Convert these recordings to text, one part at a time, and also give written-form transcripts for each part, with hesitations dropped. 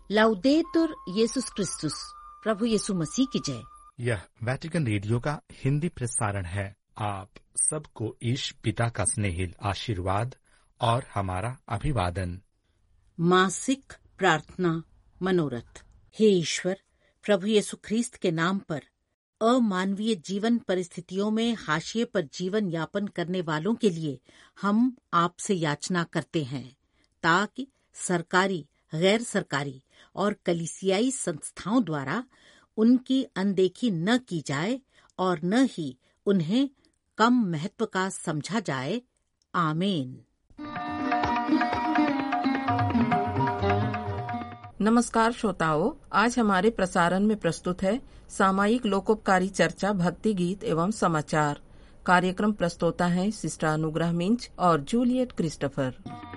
लाउदेतुर येसुस क्रिस्तुस, प्रभु यीशु मसीह की जय। यह वेटिकन रेडियो का हिंदी प्रसारण है। आप सबको ईश पिता का स्नेहिल आशीर्वाद और हमारा अभिवादन। मासिक प्रार्थना मनोरथ। हे ईश्वर, प्रभु यीशु ख्रीस्त के नाम पर अमानवीय जीवन परिस्थितियों में हाशिए पर जीवन यापन करने वालों के लिए हम आपसे याचना करते हैं, ताकि सरकारी, गैर सरकारी और कलीसियाई संस्थाओं द्वारा उनकी अनदेखी न की जाए और न ही उन्हें कम महत्व का समझा जाए। आमीन। नमस्कार श्रोताओं, आज हमारे प्रसारण में प्रस्तुत है सामायिक लोकोपकारी चर्चा, भक्ति गीत एवं समाचार। कार्यक्रम प्रस्तोता है सिस्टर अनुग्रह मिंच और जूलियट क्रिस्टोफर।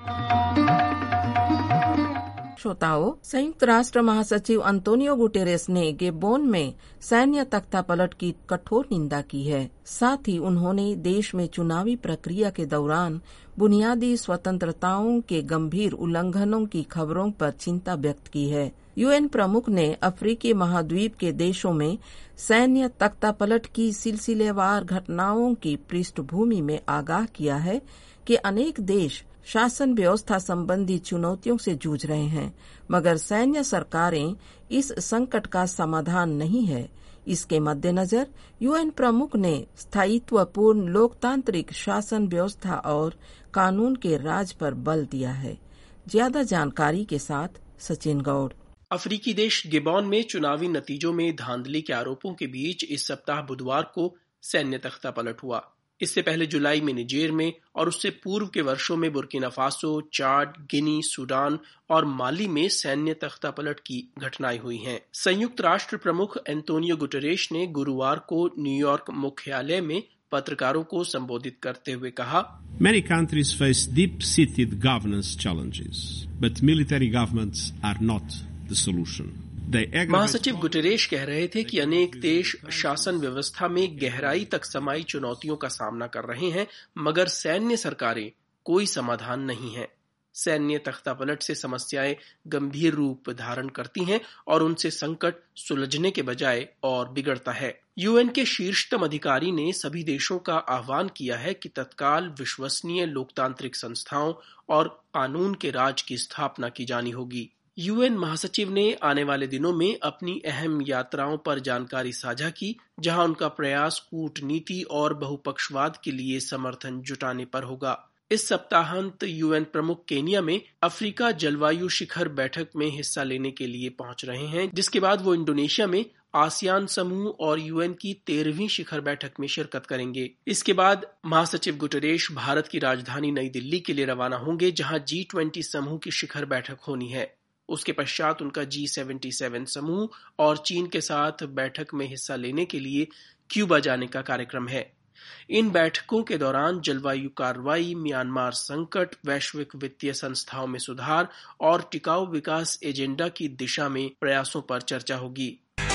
श्रोताओं, संयुक्त राष्ट्र महासचिव अंतोनियो गुटेरेस ने गेबोन में सैन्य तख्तापलट की कठोर निंदा की है। साथ ही उन्होंने देश में चुनावी प्रक्रिया के दौरान बुनियादी स्वतंत्रताओं के गंभीर उल्लंघनों की खबरों पर चिंता व्यक्त की है। यूएन प्रमुख ने अफ्रीकी महाद्वीप के देशों में सैन्य तख्तापलट की सिलसिलेवार घटनाओं की पृष्ठभूमि में आगाह किया है कि अनेक देश शासन व्यवस्था संबंधी चुनौतियों से जूझ रहे हैं, मगर सैन्य सरकारें इस संकट का समाधान नहीं है। इसके मद्देनजर यूएन प्रमुख ने स्थायित्वपूर्ण लोकतांत्रिक शासन व्यवस्था और कानून के राज पर बल दिया है। ज्यादा जानकारी के साथ सचिन गौड़। अफ्रीकी देश गिबॉन में चुनावी नतीजों में धांधली के आरोपों के बीच इस सप्ताह बुधवार को सैन्य तख्तापलट हुआ। इससे पहले जुलाई में निजेर में और उससे पूर्व के वर्षों में Burkina Faso, Chad, Guinea, Sudan और माली में सैन्य तख्तापलट की घटनाएं हुई हैं। संयुक्त राष्ट्र प्रमुख एंटोनियो गुटेरेस ने गुरुवार को न्यूयॉर्क मुख्यालय में पत्रकारों को संबोधित करते हुए कहा, Many countries face deep-seated governance challenges, but military governments are not the solution. महासचिव गुटेरेस कह रहे थे कि अनेक देश शासन व्यवस्था में गहराई तक समाई चुनौतियों का सामना कर रहे हैं, मगर सैन्य सरकारें कोई समाधान नहीं है। सैन्य तख्तापलट से समस्याएं गंभीर रूप धारण करती हैं और उनसे संकट सुलझने के बजाय और बिगड़ता है। यूएन के शीर्षतम अधिकारी ने सभी देशों का आह्वान किया है कि तत्काल विश्वसनीय लोकतांत्रिक संस्थाओं और कानून के राज की स्थापना की जानी होगी। यूएन महासचिव ने आने वाले दिनों में अपनी अहम यात्राओं पर जानकारी साझा की, जहां उनका प्रयास कूटनीति और बहुपक्षवाद के लिए समर्थन जुटाने पर होगा। इस सप्ताहांत यूएन प्रमुख केनिया में अफ्रीका जलवायु शिखर बैठक में हिस्सा लेने के लिए पहुंच रहे हैं, जिसके बाद वो इंडोनेशिया में आसियान समूह और यूएन की 13वीं शिखर बैठक में शिरकत करेंगे। इसके बाद महासचिव गुटेरेस भारत की राजधानी नई दिल्ली के लिए रवाना होंगे, जहां G20 समूह की शिखर बैठक होनी है। उसके पश्चात उनका G77 समूह और चीन के साथ बैठक में हिस्सा लेने के लिए क्यूबा जाने का कार्यक्रम है। इन बैठकों के दौरान जलवायु कार्रवाई, म्यांमार संकट, वैश्विक वित्तीय संस्थाओं में सुधार और टिकाऊ विकास एजेंडा की दिशा में प्रयासों पर चर्चा होगी।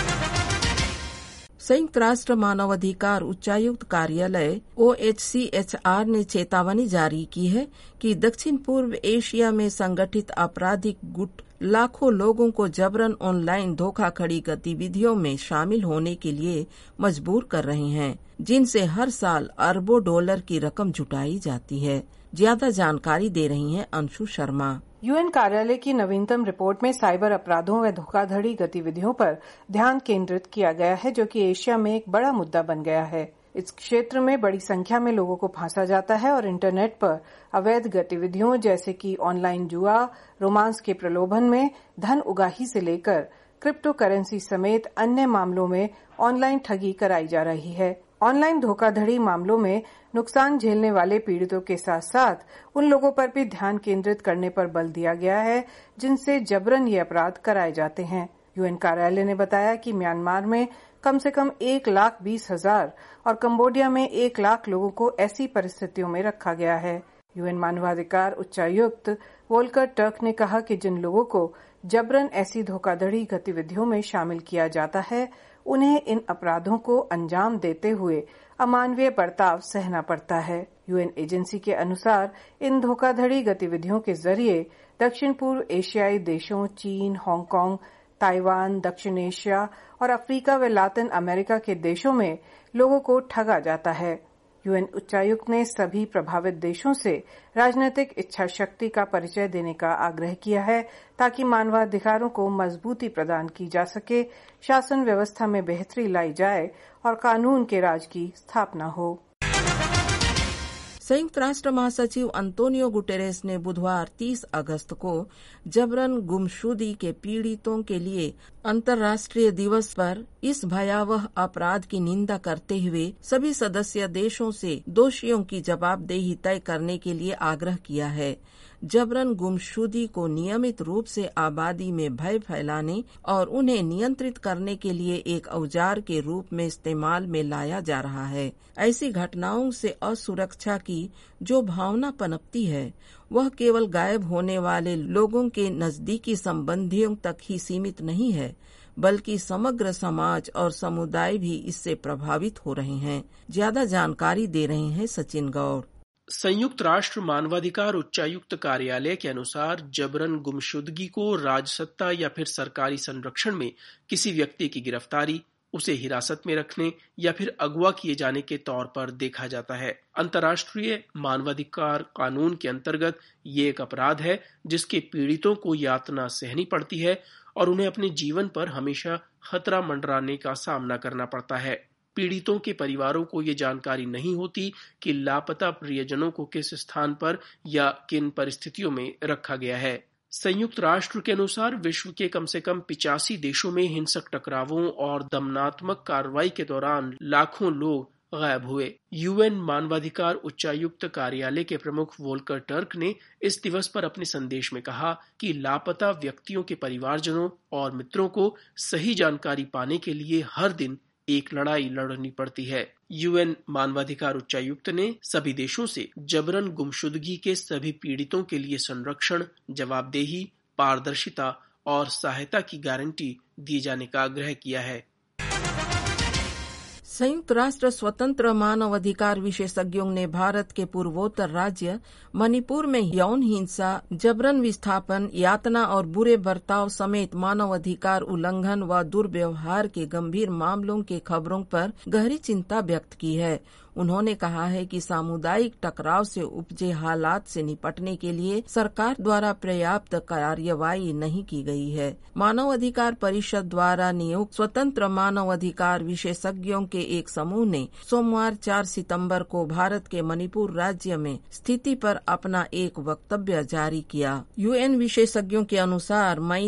संयुक्त राष्ट्र मानवाधिकार उच्चायुक्त कार्यालय OHCHR ने चेतावनी जारी की है कि दक्षिण पूर्व एशिया में संगठित आपराधिक गुट लाखों लोगों को जबरन ऑनलाइन धोखाधड़ी गतिविधियों में शामिल होने के लिए मजबूर कर रहे हैं, जिनसे हर साल अरबों डॉलर की रकम जुटाई जाती है। ज्यादा जानकारी दे रही हैं अंशु शर्मा। यूएन कार्यालय की नवीनतम रिपोर्ट में साइबर अपराधों व धोखाधड़ी गतिविधियों पर ध्यान केंद्रित किया गया है, जो कि एशिया में एक बड़ा मुद्दा बन गया है। इस क्षेत्र में बड़ी संख्या में लोगों को फांसा जाता है और इंटरनेट पर अवैध गतिविधियों जैसे कि ऑनलाइन जुआ, रोमांस के प्रलोभन में धन उगाही से लेकर क्रिप्टो करेंसी समेत अन्य मामलों में ऑनलाइन ठगी कराई जा रही है। ऑनलाइन धोखाधड़ी मामलों में नुकसान झेलने वाले पीड़ितों के साथ साथ उन लोगों पर भी ध्यान केंद्रित करने पर बल दिया गया है जिनसे जबरन ये अपराध कराए जाते हैं। यूएन कार्यालय ने बताया कि म्यांमार में कम से कम 1,20,000 और कंबोडिया में 1 लाख लोगों को ऐसी परिस्थितियों में रखा गया है। यूएन मानवाधिकार उच्चायुक्त वोल्कर टर्क ने कहा कि जिन लोगों को जबरन ऐसी धोखाधड़ी गतिविधियों में शामिल किया जाता है, उन्हें इन अपराधों को अंजाम देते हुए अमानवीय बर्ताव सहना पड़ता है। यूएन एजेंसी के अनुसार इन धोखाधड़ी गतिविधियों के जरिए दक्षिण पूर्व एशियाई देशों चीन, हांगकांग, ताइवान, दक्षिण एशिया और अफ्रीका व लातिन अमेरिका के देशों में लोगों को ठगा जाता है। यूएन उच्चायुक्त ने सभी प्रभावित देशों से राजनीतिक इच्छा शक्ति का परिचय देने का आग्रह किया है ताकि मानवाधिकारों को मजबूती प्रदान की जा सके, शासन व्यवस्था में बेहतरी लाई जाए और कानून के राज की स्थापना हो। संयुक्त राष्ट्र महासचिव अंतोनियो गुटेरेस ने बुधवार 30 अगस्त को जबरन गुमशुदगी के पीड़ितों के लिए अंतर्राष्ट्रीय दिवस पर इस भयावह अपराध की निंदा करते हुए सभी सदस्य देशों से दोषियों की जवाबदेही तय करने के लिए आग्रह किया है। जबरन गुमशुदगी को नियमित रूप से आबादी में भय फैलाने और उन्हें नियंत्रित करने के लिए एक औजार के रूप में इस्तेमाल में लाया जा रहा है। ऐसी घटनाओं से असुरक्षा की जो भावना पनपती है वह केवल गायब होने वाले लोगों के नजदीकी संबंधियों तक ही सीमित नहीं है, बल्कि समग्र समाज और समुदाय भी इससे प्रभावित हो रहे हैं। ज्यादा जानकारी दे रहे हैं सचिन गौड़। संयुक्त राष्ट्र मानवाधिकार उच्चायुक्त कार्यालय के अनुसार जबरन गुमशुदगी को राजसत्ता या फिर सरकारी संरक्षण में किसी व्यक्ति की गिरफ्तारी, उसे हिरासत में रखने या फिर अगवा किए जाने के तौर पर देखा जाता है। अंतर्राष्ट्रीय मानवाधिकार कानून के अंतर्गत ये एक अपराध है जिसके पीड़ितों को यातना सहनी पड़ती है और उन्हें अपने जीवन पर हमेशा खतरा मंडराने का सामना करना पड़ता है। पीड़ितों के परिवारों को ये जानकारी नहीं होती कि लापता प्रियजनों को किस स्थान पर या किन परिस्थितियों में रखा गया है। संयुक्त राष्ट्र के अनुसार विश्व के कम से कम 85 देशों में हिंसक टकरावों और दमनात्मक कार्रवाई के दौरान लाखों लोग गायब हुए। यूएन मानवाधिकार उच्चायुक्त कार्यालय के प्रमुख वोल्कर टर्क ने इस दिवस पर अपने संदेश में कहा कि लापता व्यक्तियों के परिवारजनों और मित्रों को सही जानकारी पाने के लिए हर दिन एक लड़ाई लड़नी पड़ती है। यूएन मानवाधिकार उच्चायुक्त ने सभी देशों से जबरन गुमशुदगी के सभी पीड़ितों के लिए संरक्षण, जवाबदेही, पारदर्शिता और सहायता की गारंटी दिए जाने का आग्रह किया है। संयुक्त राष्ट्र स्वतंत्र मानव अधिकार विशेषज्ञों ने भारत के पूर्वोत्तर राज्य मणिपुर में यौन हिंसा, जबरन विस्थापन, यातना और बुरे बर्ताव समेत मानव अधिकार उल्लंघन व दुर्व्यवहार के गंभीर मामलों के खबरों पर गहरी चिंता व्यक्त की है। उन्होंने कहा है कि सामुदायिक टकराव से उपजे हालात से निपटने के लिए सरकार द्वारा पर्याप्त कार्यवाही नहीं की गई है। मानव अधिकार परिषद द्वारा नियुक्त स्वतंत्र मानव अधिकार विशेषज्ञों के एक समूह ने सोमवार 4 सितंबर को भारत के मणिपुर राज्य में स्थिति पर अपना एक वक्तव्य जारी किया। यूएन विशेषज्ञों के अनुसार मई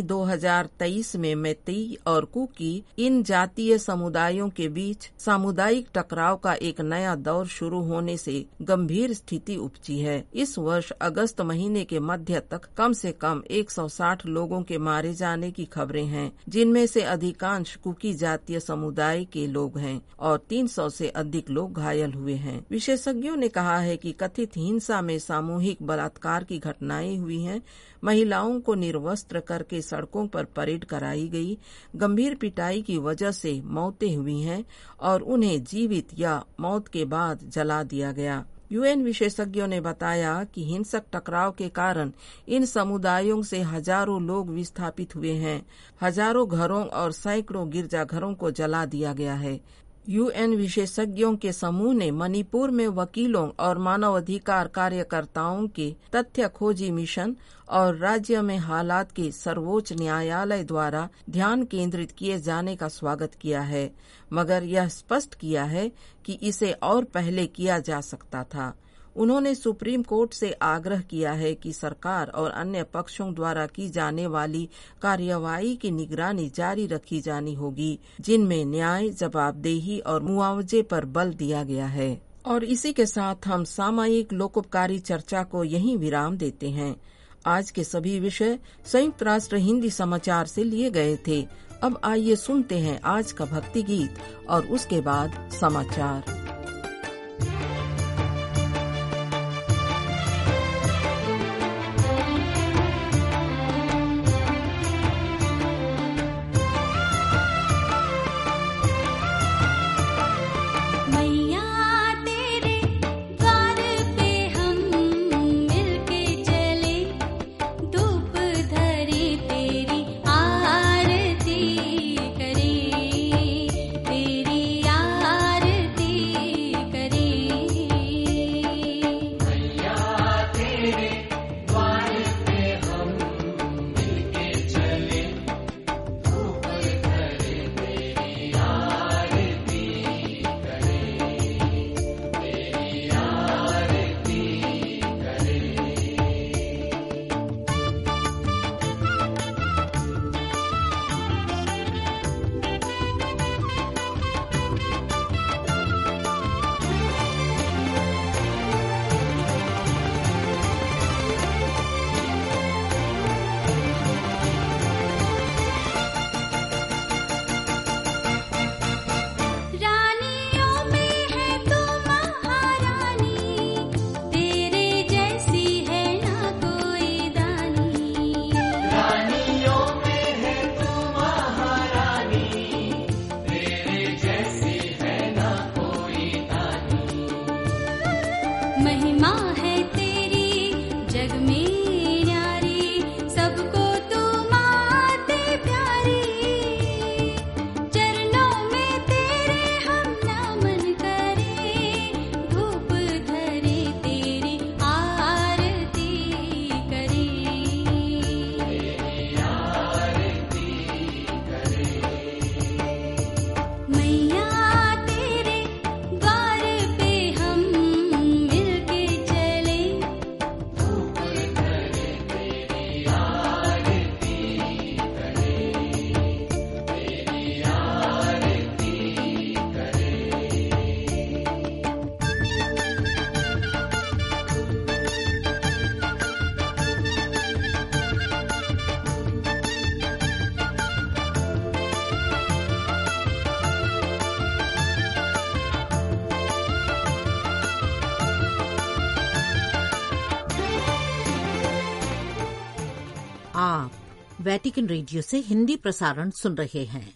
2023 में मैतेई और कुकी इन जातीय समुदायों के बीच सामुदायिक टकराव का एक नया दौर शुरू होने से गंभीर स्थिति उपजी है। इस वर्ष अगस्त महीने के मध्य तक कम से कम 160 लोगों के मारे जाने की खबरें हैं, जिनमें से अधिकांश कुकी जातीय समुदाय के लोग हैं और 300 से अधिक लोग घायल हुए हैं। विशेषज्ञों ने कहा है कि कथित हिंसा में सामूहिक बलात्कार की घटनाएं हुई हैं, महिलाओं को निर्वस्त्र करके सड़कों पर परेड कराई गई, गंभीर पिटाई की वजह से मौतें हुई हैं और उन्हें जीवित या मौत के बाद जला दिया गया। यूएन विशेषज्ञों ने बताया कि हिंसक टकराव के कारण इन समुदायों से हजारों लोग विस्थापित हुए हैं, हजारों घरों और सैकड़ों गिरजाघरों को जला दिया गया है। यूएन विशेषज्ञों के समूह ने मणिपुर में वकीलों और मानवाधिकार कार्यकर्ताओं के तथ्य खोजी मिशन और राज्य में हालात के सर्वोच्च न्यायालय द्वारा ध्यान केंद्रित किए जाने का स्वागत किया है, मगर यह स्पष्ट किया है कि इसे और पहले किया जा सकता था। उन्होंने सुप्रीम कोर्ट से आग्रह किया है कि सरकार और अन्य पक्षों द्वारा की जाने वाली कार्यवाही की निगरानी जारी रखी जानी होगी, जिनमें न्याय, जवाबदेही और मुआवजे पर बल दिया गया है। और इसी के साथ हम सामयिक लोकोपकारी चर्चा को यहीं विराम देते हैं। आज के सभी विषय संयुक्त राष्ट्र हिंदी समाचार से लिए गए थे। अब आइए सुनते हैं आज का भक्ति गीत और उसके बाद समाचार। महिमा है तेरी जग में न्यारी, सबको तू माते प्यारी। चरणों में तेरे हम नमन करें, धूप धरे तेरी आरती करें। मैया तेरे द्वार पे हम मिलके चले, आप वेटिकन रेडियो से हिंदी प्रसारण सुन रहे हैं।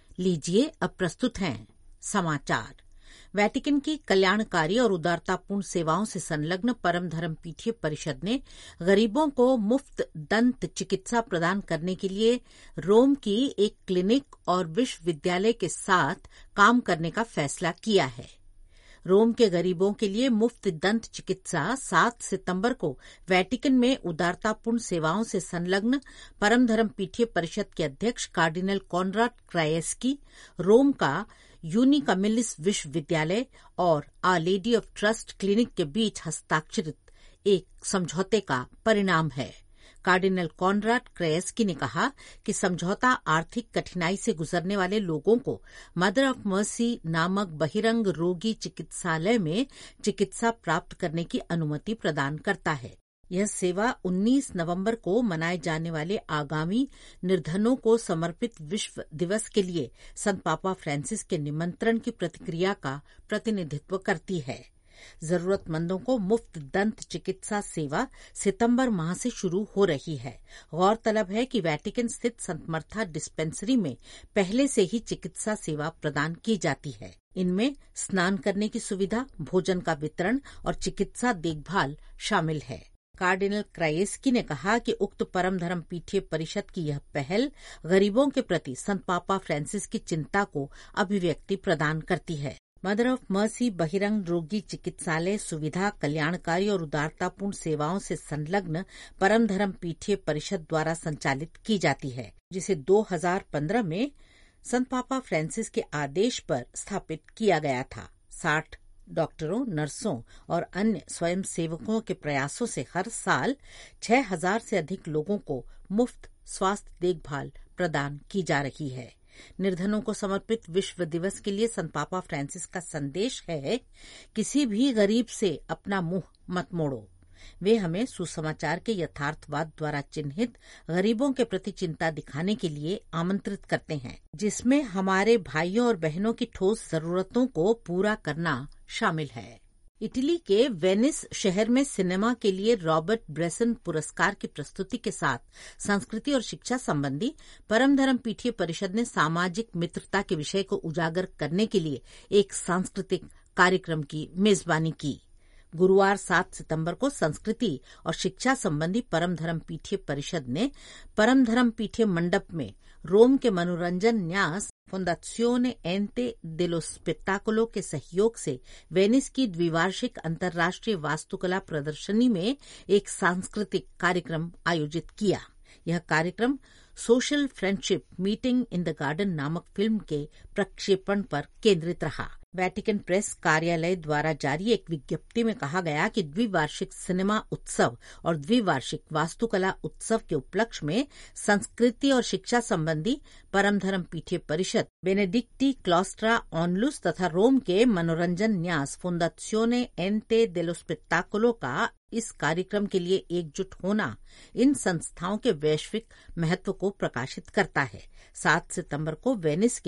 लीजिए अब प्रस्तुत हैं समाचार। वेटिकन की कल्याणकारी और उदारतापूर्ण सेवाओं से संलग्न परम धर्म पीठीय परिषद ने गरीबों को मुफ्त दंत चिकित्सा प्रदान करने के लिए रोम की एक क्लिनिक और विश्वविद्यालय के साथ काम करने का फैसला किया है। रोम के गरीबों के लिए मुफ्त दंत चिकित्सा 7 सितंबर को वेटिकन में उदारतापूर्ण सेवाओं से संलग्न परम धर्म पीठीय परिषद के अध्यक्ष कार्डिनल कॉनराड क्रायेस्की, रोम का यूनिकामिलिस विश्वविद्यालय और Our Lady of Trust clinic के बीच हस्ताक्षरित एक समझौते का परिणाम है। कार्डिनल कॉनराड क्रायेस्की ने कहा कि समझौता आर्थिक कठिनाई से गुजरने वाले लोगों को मदर ऑफ मर्सी नामक बहिरंग रोगी चिकित्सालय में चिकित्सा प्राप्त करने की अनुमति प्रदान करता है। यह सेवा 19 नवंबर को मनाए जाने वाले आगामी निर्धनों को समर्पित विश्व दिवस के लिए संत पापा फ्रांसिस के निमंत्रण की प्रतिक्रिया का प्रतिनिधित्व करती है। जरूरतमंदों को मुफ्त दंत चिकित्सा सेवा सितंबर माह से शुरू हो रही है। गौरतलब है कि वेटिकन स्थित संत मर्था डिस्पेंसरी में पहले से ही चिकित्सा सेवा प्रदान की जाती है। इनमें स्नान करने की सुविधा, भोजन का वितरण और चिकित्सा देखभाल शामिल है। कार्डिनल क्रायेस्की ने कहा कि उक्त परम धर्म पीठीय परिषद की यह पहल गरीबों के प्रति संत पापा फ्रांसिस की चिंता को अभिव्यक्ति प्रदान करती है। मदर ऑफ मर्सी बहिरंग रोगी चिकित्सालय सुविधा कल्याणकारी और उदारतापूर्ण सेवाओं से संलग्न परम धर्म पीठीय परिषद द्वारा संचालित की जाती है, जिसे 2015 में संत पापा फ्रांसिस के आदेश पर स्थापित किया गया था। 60 डॉक्टरों, नर्सों और अन्य स्वयंसेवकों के प्रयासों से हर साल 6000 से अधिक लोगों को मुफ्त स्वास्थ्य देखभाल प्रदान की जा रही है। निर्धनों को समर्पित विश्व दिवस के लिए संत पापा फ्रांसिस का संदेश है, किसी भी गरीब से अपना मुंह मत मोड़ो। वे हमें सुसमाचार के यथार्थवाद द्वारा चिन्हित गरीबों के प्रति चिंता दिखाने के लिए आमंत्रित करते हैं, जिसमें हमारे भाइयों और बहनों की ठोस जरूरतों को पूरा करना शामिल है। इटली के वेनिस शहर में सिनेमा के लिए रॉबर्ट ब्रेसन पुरस्कार की प्रस्तुति के साथ संस्कृति और शिक्षा संबंधी परम धर्म पीठीय परिषद ने सामाजिक मित्रता के विषय को उजागर करने के लिए एक सांस्कृतिक कार्यक्रम की मेजबानी की। गुरुवार 7 सितंबर को संस्कृति और शिक्षा संबंधी परम धर्म पीठीय परिषद ने परम धर्म पीठीय मंडप में रोम के मनोरंजन न्यास फोंदाzione Ente dello Spettacolo के सहयोग से वेनिस की द्विवार्षिक अंतर्राष्ट्रीय वास्तुकला प्रदर्शनी में एक सांस्कृतिक कार्यक्रम आयोजित किया। यह कार्यक्रम social friendship meeting in the garden नामक फिल्म के प्रक्षेपण पर केंद्रित रहा। वेटिकन प्रेस कार्यालय द्वारा जारी एक विज्ञप्ति में कहा गया कि द्विवार्षिक सिनेमा उत्सव और द्विवार्षिक वास्तुकला उत्सव के उपलक्ष्य में संस्कृति और शिक्षा संबंधी परम धर्म पीठीय परिषद, बेनेडिक्टी क्लॉस्ट्रा ऑनलुस तथा रोम के मनोरंजन न्यास फोंदाzione Ente dello Spettacolo का इस कार्यक्रम के लिए एकजुट होना इन संस्थाओं के वैश्विक महत्व को प्रकाशित करता है। 7 सितंबर को वेनिस के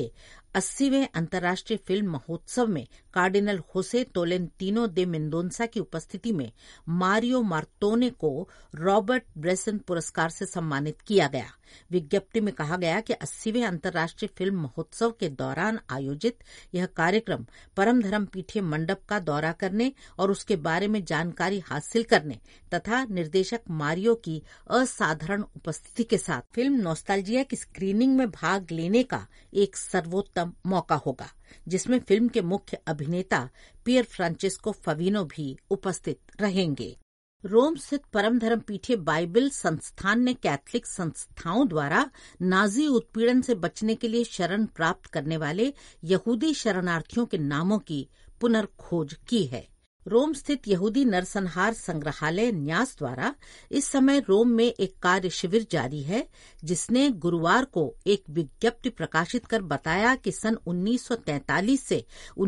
80वें अंतर्राष्ट्रीय फिल्म महोत्सव में कार्डिनल होसे तोलेंतीनो दे मेंडोंसा की उपस्थिति में मारियो मार्तोने को रॉबर्ट ब्रेसन पुरस्कार से सम्मानित किया गया। विज्ञप्ति में कहा गया कि 80वें अंतर्राष्ट्रीय फिल्म महोत्सव के दौरान आयोजित यह कार्यक्रम परम धर्म पीठीय मंडप का दौरा करने और उसके बारे में जानकारी हासिल करने तथा निर्देशक मारियो की असाधारण उपस्थिति के साथ फिल्म नॉस्टैल्जिया की स्क्रीनिंग में भाग लेने का एक सर्वोत्तम मौका होगा, जिसमें फिल्म के मुख्य अभिनेता पियर फ्रांचेस्को फवीनो भी उपस्थित रहेंगे। रोम स्थित परम धर्म पीठीय बाइबल संस्थान ने कैथलिक संस्थाओं द्वारा नाजी उत्पीड़न से बचने के लिए शरण प्राप्त करने वाले यहूदी शरणार्थियों के नामों की पुनर्खोज की है। रोम स्थित यहूदी नरसंहार संग्रहालय न्यास द्वारा इस समय रोम में एक कार्य शिविर जारी है, जिसने गुरुवार को एक विज्ञप्ति प्रकाशित कर बताया कि सन 1943 से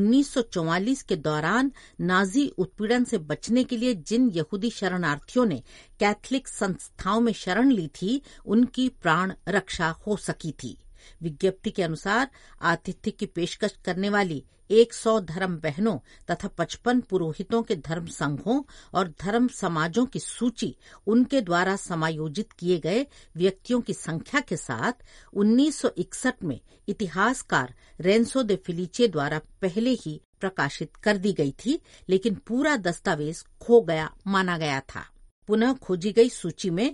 1944 के दौरान नाजी उत्पीड़न से बचने के लिए जिन यहूदी शरणार्थियों ने कैथलिक संस्थाओं में शरण ली थी, उनकी प्राण रक्षा हो सकी थी। विज्ञप्ति के अनुसार आतिथ्य की पेशकश करने वाली 100 धर्म बहनों तथा 55 पुरोहितों के धर्म संघों और धर्म समाजों की सूची उनके द्वारा समायोजित किए गए व्यक्तियों की संख्या के साथ 1961 में इतिहासकार रेंसो दे फिलीचे द्वारा पहले ही प्रकाशित कर दी गई थी, लेकिन पूरा दस्तावेज खो गया माना गया था। पुनः खोजी गई सूची में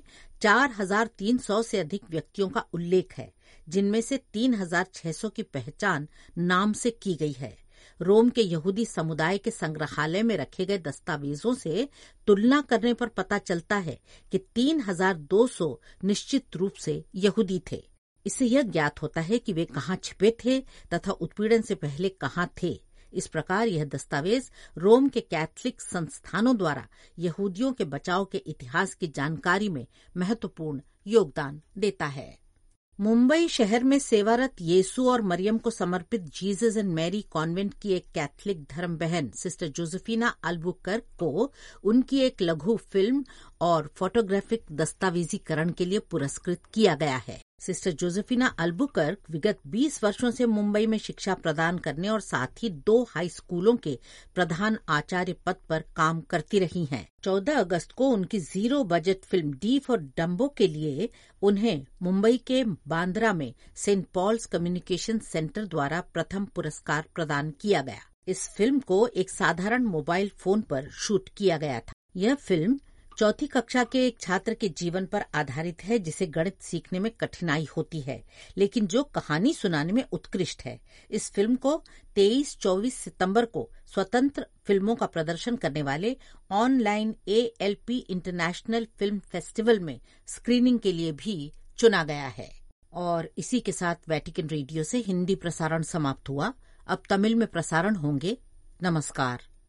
4300 से अधिक व्यक्तियों का उल्लेख है, जिनमें से 3600 की पहचान नाम से की गई है। रोम के यहूदी समुदाय के संग्रहालय में रखे गए दस्तावेजों से तुलना करने पर पता चलता है कि 3200 निश्चित रूप से यहूदी थे। इससे यह ज्ञात होता है कि वे कहाँ छिपे थे तथा उत्पीड़न से पहले कहाँ थे। इस प्रकार यह दस्तावेज रोम के कैथलिक संस्थानों द्वारा यहूदियों के बचाव के इतिहास की जानकारी में महत्वपूर्ण योगदान देता है। मुंबई शहर में सेवारत येसु और मरियम को समर्पित जीसस एंड मैरी कॉन्वेंट की एक कैथलिक धर्म बहन सिस्टर जोसेफिना अल्बुकर्क को उनकी एक लघु फिल्म और फोटोग्राफिक दस्तावेजीकरण के लिए पुरस्कृत किया गया है। सिस्टर जोसेफिना अल्बुकर्क विगत 20 वर्षों से मुंबई में शिक्षा प्रदान करने और साथ ही 2 हाई स्कूलों के प्रधान आचार्य पद पर काम करती रही हैं। 14 अगस्त को उनकी 0 budget film D for Dumbo के लिए उन्हें मुंबई के बांद्रा में सेंट पॉल्स कम्युनिकेशन सेंटर द्वारा प्रथम पुरस्कार प्रदान किया गया। इस फिल्म को एक साधारण मोबाइल फोन पर शूट किया गया था। यह फिल्म 4वीं कक्षा के एक छात्र के जीवन पर आधारित है, जिसे गणित सीखने में कठिनाई होती है, लेकिन जो कहानी सुनाने में उत्कृष्ट है। इस फिल्म को 23-24 सितंबर को स्वतंत्र फिल्मों का प्रदर्शन करने वाले online ALP international film festival में स्क्रीनिंग के लिए भी चुना गया है। और इसी के साथ वेटिकन रेडियो से हिंदी प्रसारण समाप्त हुआ। अब तमिल में प्रसारण होंगे। नमस्कार।